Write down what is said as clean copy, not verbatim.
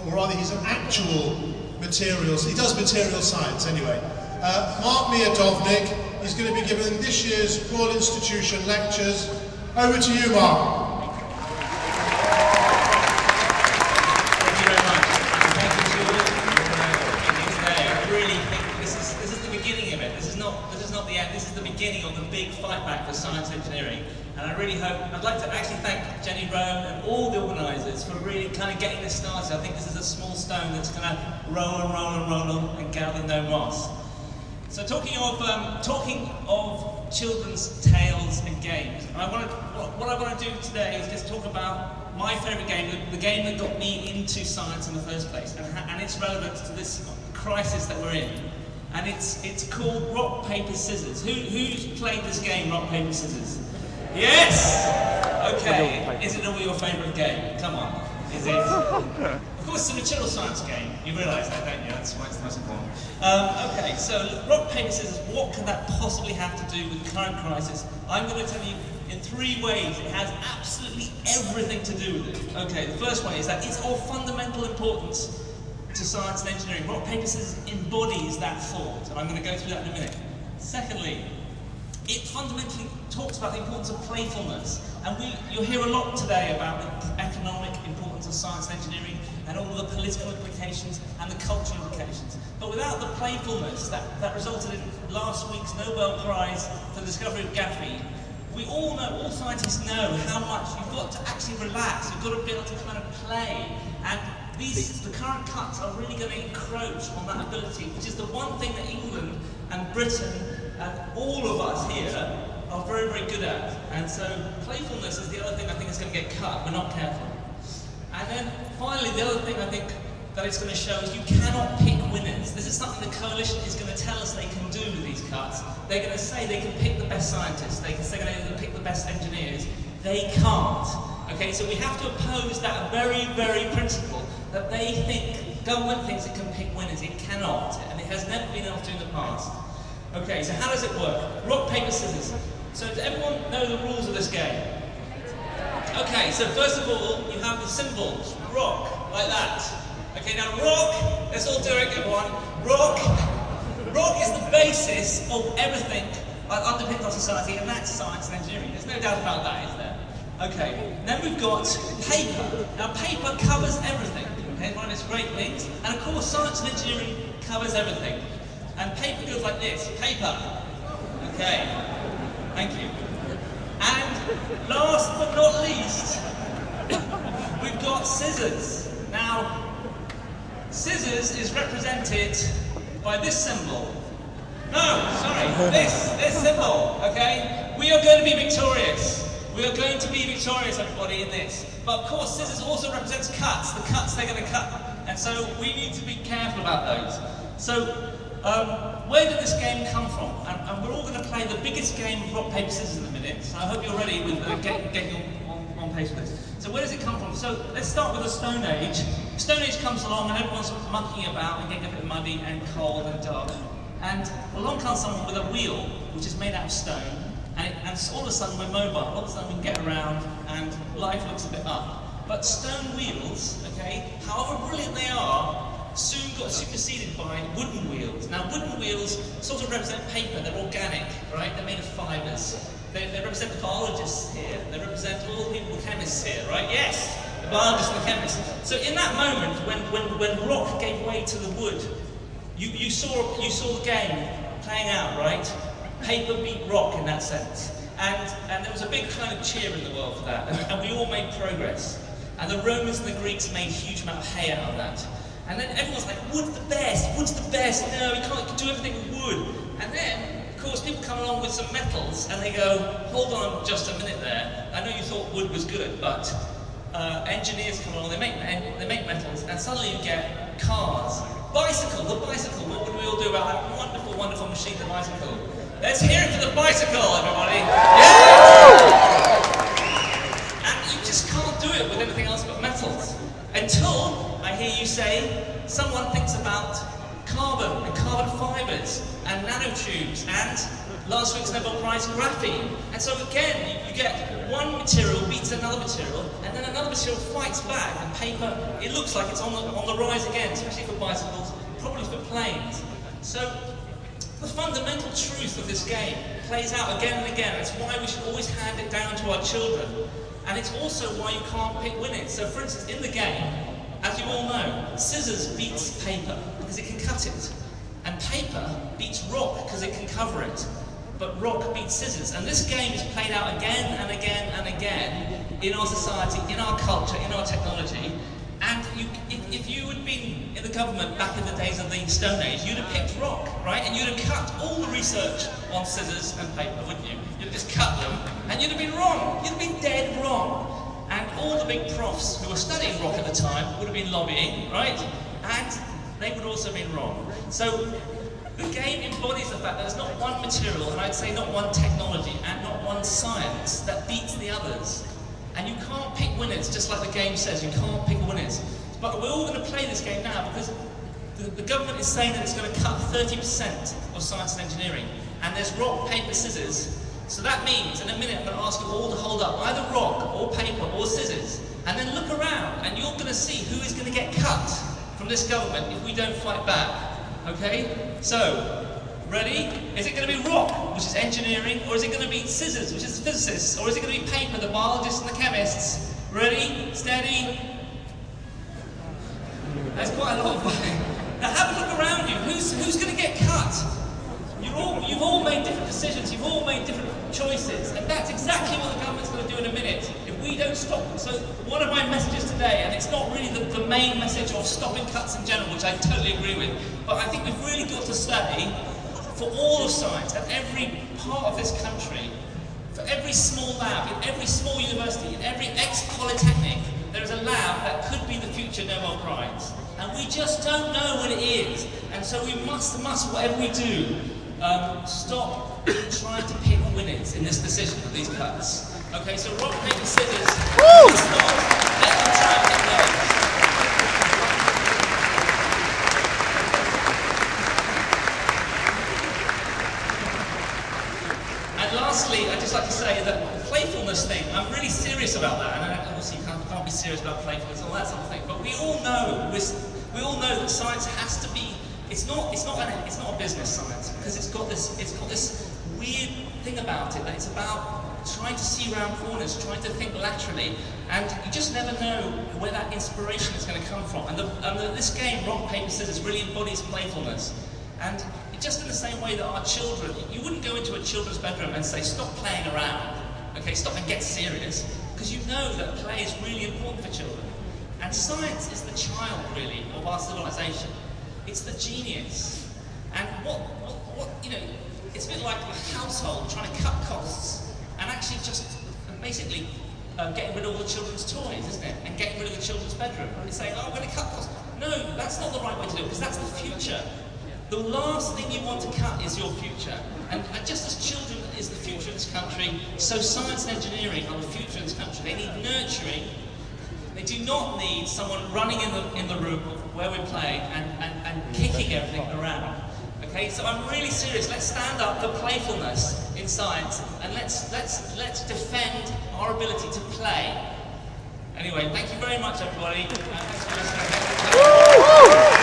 or rather he's an actual materials, he does material science anyway. Mark Miodownik, he's going to be giving this year's Royal Institution lectures. Over to you, Mark. Thank you very much. Thank you to all of you for today. I really think this is the beginning of it. This is not the end. This is the beginning of the big fight back for science engineering. And I really hope, I'd like to actually thank Jenny Rome and all the organisers for really kind of getting this started. I think this is a small stone that's going to roll and roll and roll on and gather no moss. So talking of children's tales and games, what I want to do today is just talk about my favourite game, the game that got me into science in the first place, and its relevance to this crisis that we're in. And it's called Rock, Paper, Scissors. Who's played this game, Rock, Paper, Scissors? Yes! Okay. Is it all your favourite game? Come on. Is it? Of course, it's a material science game. You realise that, don't you? That's why it's the most important. Okay, so Rock, Paper, Scissors, what can that possibly have to do with the current crisis? I'm going to tell you in 3 ways it has absolutely everything to do with it. Okay, the first way is that it's of fundamental importance to science and engineering. Rock, Paper, Scissors embodies that thought, and I'm going to go through that in a minute. Secondly, it fundamentally talks about the importance of playfulness, and you'll hear a lot today about the economic importance of science and engineering and all of the political implications and the cultural implications. But without the playfulness that resulted in last week's Nobel Prize for the discovery of Gaffey, we all know, all scientists know how much you've got to actually relax, you've got to be able to kind of play, and the current cuts are really going to encroach on that ability, which is the one thing that England and Britain and all of us here are very, very good at. And so playfulness is the other thing I think is going to get cut. We're not careful. And then finally, the other thing I think that it's going to show is you cannot pick winners. This is something the coalition is going to tell us they can do with these cuts. They're going to say they can pick the best scientists. They're going to pick the best engineers. They can't. Okay, so we have to oppose that very, very principle that they think, government thinks it can pick winners. It cannot, and it has never been able to in the past. Okay, so how does it work? Rock, paper, scissors. So does everyone know the rules of this game? Okay, so first of all, you have the symbols. Rock, like that. Okay, now rock, let's all do it, everyone. Rock is the basis of everything that underpins our society, and that's science and engineering. There's no doubt about that, is there? Okay, then we've got paper. Now paper covers everything, okay, one of its great things. And of course, science and engineering covers everything. And paper goes like this, paper. Okay, thank you. And last but not least, we've got scissors. Now, scissors is represented by this symbol. No, sorry, this symbol, okay? We are going to be victorious. We are going to be victorious, everybody, in this. But of course, scissors also represents cuts, the cuts they're going to cut. And so we need to be careful about those. So, where did this game come from? And we're all going to play the biggest game of rock, paper, scissors in a minute. So I hope you're ready with getting on pace with this. So where does it come from? So let's start with the Stone Age. Stone Age comes along and everyone's mucking about and getting a bit muddy and cold and dark. And along comes someone with a wheel, which is made out of stone. And all of a sudden we're mobile. All of a sudden we can get around and life looks a bit up. But stone wheels, okay, however brilliant they are, soon got superseded by wooden wheels. Now wooden wheels sort of represent paper, they're organic, right? They're made of fibres. They represent the biologists here, they represent all the people, the chemists here, right? Yes, the biologists and the chemists. So in that moment, when rock gave way to the wood, you saw the game playing out, right? Paper beat rock in that sense. And there was a big kind of cheer in the world for that, and we all made progress. And the Romans and the Greeks made a huge amount of hay out of that. And then everyone's like, wood's the best, no, you can't do everything with wood. And then, of course, people come along with some metals and they go, hold on just a minute there, I know you thought wood was good, but engineers come along, they make metals, and suddenly you get cars. Bicycle, the bicycle, what would we all do about that wonderful, wonderful machine, the bicycle? Let's hear it for the bicycle, everybody. Yeah! And you just can't do it with anything else but metals. Until, I hear you say, someone thinks about carbon and carbon fibres and nanotubes and last week's Nobel Prize graphene. And so again, you get one material beats another material, and then another material fights back, and paper, it looks like it's on the rise again, especially for bicycles, probably for planes. So the fundamental truth of this game plays out again and again. It's why we should always hand it down to our children. And it's also why you can't pick winners. So for instance, in the game, as you all know, scissors beats paper because it can cut it. And paper beats rock because it can cover it. But rock beats scissors. And this game is played out again and again and again in our society, in our culture, in our technology. And if you had been in the government back in the days of the Stone Age, you'd have picked rock, right? And you'd have cut all the research on scissors and paper, wouldn't you? You'd have just cut them, and you'd have been wrong. You'd have been dead wrong. And all the big profs who were studying rock at the time would have been lobbying, right? And they would also have been wrong. So the game embodies the fact that there's not one material, and I'd say not one technology, and not one science that beats the others. And you can't pick winners, just like the game says, you can't pick winners. But we're all going to play this game now because the government is saying that it's going to cut 30% of science and engineering. And there's rock, paper, scissors. So that means, in a minute, I'm going to ask you all to hold up either rock, or paper, or scissors. And then look around, and you're going to see who is going to get cut from this government if we don't fight back. Okay? So, ready? Is it going to be rock, which is engineering, or is it going to be scissors, which is physicists, or is it going to be paper, the biologists and the chemists? Ready? Steady? There's quite a lot of fighting. Now have a look around you. Who's going to get cut? You've all made different decisions. You've all made different choices, and that's exactly what the government's going to do in a minute if we don't stop them. So one of my messages today, and it's not really the main message of stopping cuts in general, which I totally agree with, but I think we've really got to study for all of science at every part of this country, for every small lab, in every small university, in every ex-polytechnic, there is a lab that could be the future Nobel Prize. And we just don't know what it is. And so we must, whatever we do, stop trying to pick winners in this decision of these cuts. Okay, so rock, paper, scissors. Woo! Stop. Let them try and pick those. And lastly, I'd just like to say that the playfulness thing, I'm really serious about that. And obviously you can't be serious about playfulness and all that sort of thing. But we all know that science has to be. It's not a business science because it's got this weird thing about it that it's about trying to see around corners, trying to think laterally, and you just never know where that inspiration is going to come from. And this game, rock, paper, scissors, really embodies playfulness. And just in the same way that our children, you wouldn't go into a children's bedroom and say, stop playing around, okay, stop and get serious, because you know that play is really important for children. And science is the child, really, of our civilization. It's the genius. And it's a bit like a household trying to cut costs and actually just basically getting rid of all the children's toys, isn't it? And getting rid of the children's bedroom. And saying, oh, we're going to cut costs. No, that's not the right way to do it, because that's the future. The last thing you want to cut is your future. And just as children is the future of this country, so science and engineering are the future of this country. They need nurturing. They do not need someone running in the room where we play and kicking everything around. Okay, so I'm really serious. Let's stand up for playfulness in science, and let's defend our ability to play. Anyway, thank you very much, everybody. Thanks for listening.